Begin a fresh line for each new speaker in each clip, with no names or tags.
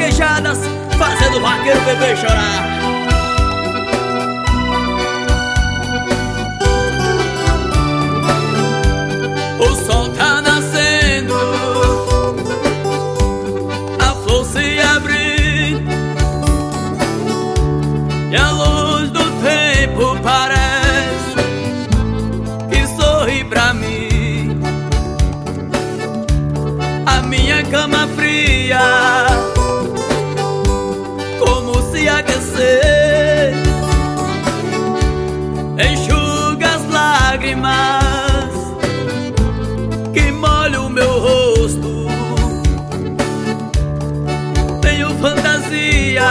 vaquejadas, fazendo o vaqueiro bebê chorar. O sol tá nascendo, a flor se abre, e a luz do tempo parece que sorri pra mim. A minha cama fria, como se aquecer, enxuga as lágrimas que molha o meu rosto. Tenho fantasia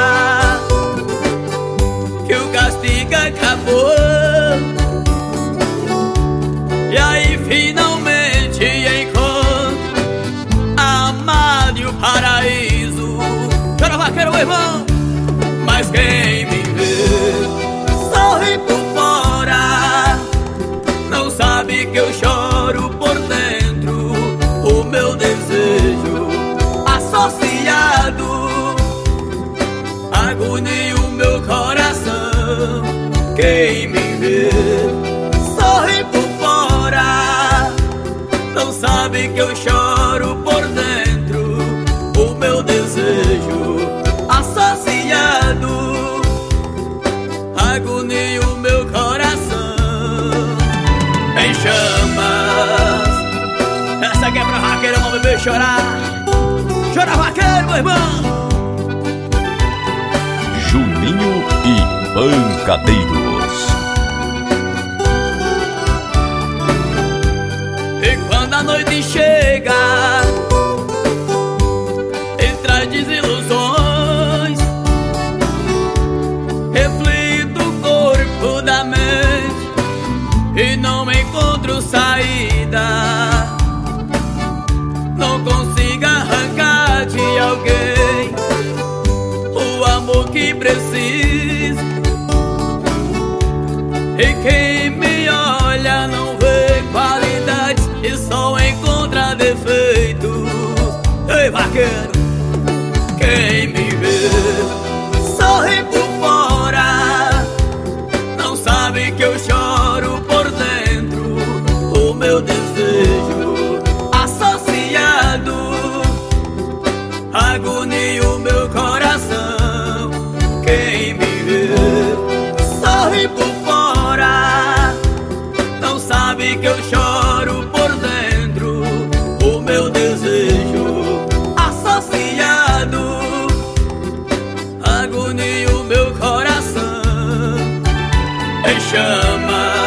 que o castigo acabou, e aí finalmente encontro a amada e o paraíso. Chora vaqueiro, meu irmão, mas quem me vê sorri por fora não sabe que eu choro por dentro. O meu desejo associado agonia o meu coração. Quem me vê sorri por fora não sabe que eu choro por dentro. O meu desejo associado agonia o meu coração. Em chamas, essa aqui é pra vaqueiro, vamos beber chorar. Chora vaqueiro, meu irmão.
Juninho e Pancadeiros.
E quando a noite chega e traz desilusões, reflito o corpo da mente e não encontro saída. Não consigo arrancar de alguém o amor que preciso, e quem me olha não vê qualidades e só encontra defeitos. Ei, vaqueiro, quem me vê sorri por fora não sabe que eu choro por dentro. O meu desejo associado agonia o meu coração. Quem me vê sorri por fora não sabe que eu choro por dentro. O meu desejo associado agonia o meu coração. Em chamas,